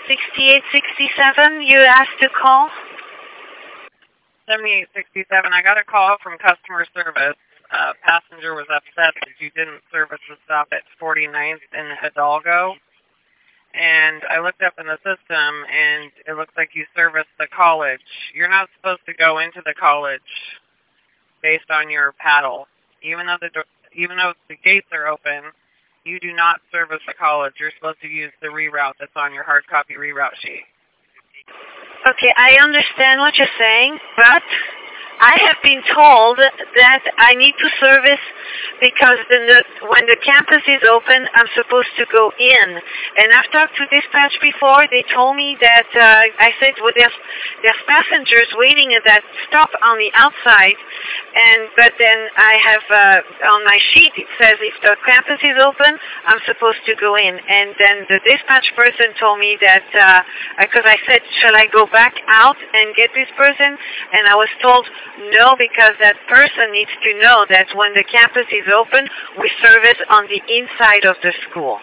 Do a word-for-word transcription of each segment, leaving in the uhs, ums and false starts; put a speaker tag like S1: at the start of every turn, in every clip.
S1: sixty-eight sixty-seven, you asked to call?
S2: seventy-eight sixty-seven, I got a call from customer service. Uh, passenger was upset that you didn't service the stop at forty-ninth in Hidalgo. And I looked up in the system, and it looks like you serviced the college. You're not supposed to go into the college based on your paddle. Even though the even though the gates are open, you do not service the college. You're supposed to use the reroute that's on your hard copy reroute sheet.
S1: Okay, I understand what you're saying, but I have been told that I need to service because the, when the campus is open, I'm supposed to go in. And I've talked to dispatch before. They told me that, uh, I said, well, there's, there's passengers waiting at that stop on the outside. And But then I have, uh, on my sheet, it says if the campus is open, I'm supposed to go in. And then the dispatch person told me that, because uh, I said, shall I go back out and get this person? And I was told, no, because that person needs to know that when the campus is open, we service on the inside of the school.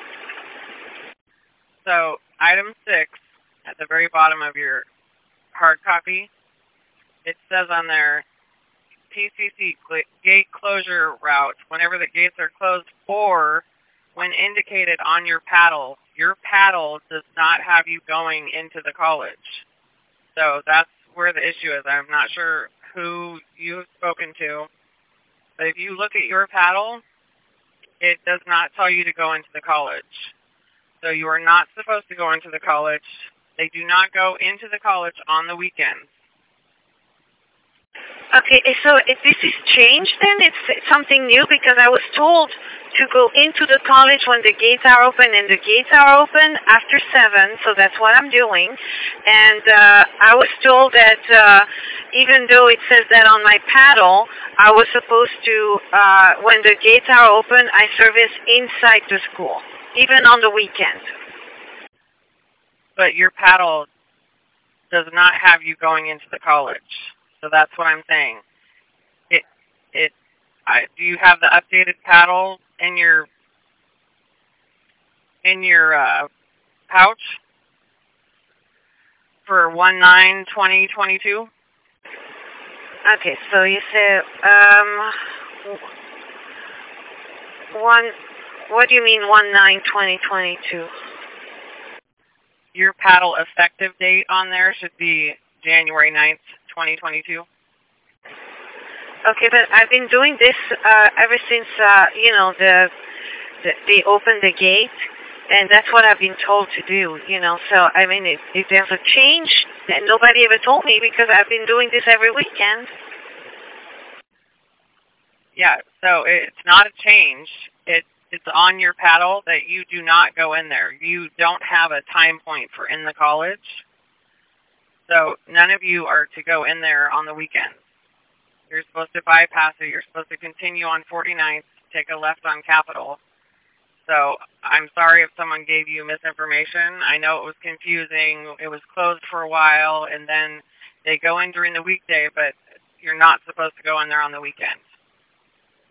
S2: So, item six, at the very bottom of your hard copy, it says on there, T C C gate closure route, whenever the gates are closed, or when indicated on your paddle. Your paddle does not have you going into the college. So that's where the issue is. I'm not sure who you've spoken to, but if you look at your paddle, it does not tell you to go into the college. So you are not supposed to go into the college. They do not go into the college on the weekends.
S1: Okay, so if this is changed, then it's something new, because I was told to go into the college when the gates are open, and the gates are open after seven, so that's what I'm doing. And uh, I was told that uh, even though it says that on my paddle, I was supposed to, uh, when the gates are open, I service inside the school, even on the weekend.
S2: But your paddle does not have you going into the college. So that's what I'm saying. It, it. I, do you have the updated paddle in your in your uh, pouch for one nine twenty twenty two?
S1: Okay, so you say um one. What do you mean one nine twenty twenty two?
S2: Your paddle effective date on there should be January ninth, twenty twenty-two.
S1: Okay, but I've been doing this uh, ever since, uh, you know, the, the they opened the gate, and that's what I've been told to do, you know. So, I mean, if, if there's a change, then nobody ever told me, because I've been doing this every weekend.
S2: Yeah, so it's not a change. It, it's on your paddle that you do not go in there. You don't have a time point for in the college. So none of you are to go in there on the weekends. You're supposed to bypass it. You're supposed to continue on forty-ninth, take a left on Capitol. So I'm sorry if someone gave you misinformation. I know it was confusing. It was closed for a while, and then they go in during the weekday, but you're not supposed to go in there on the weekend.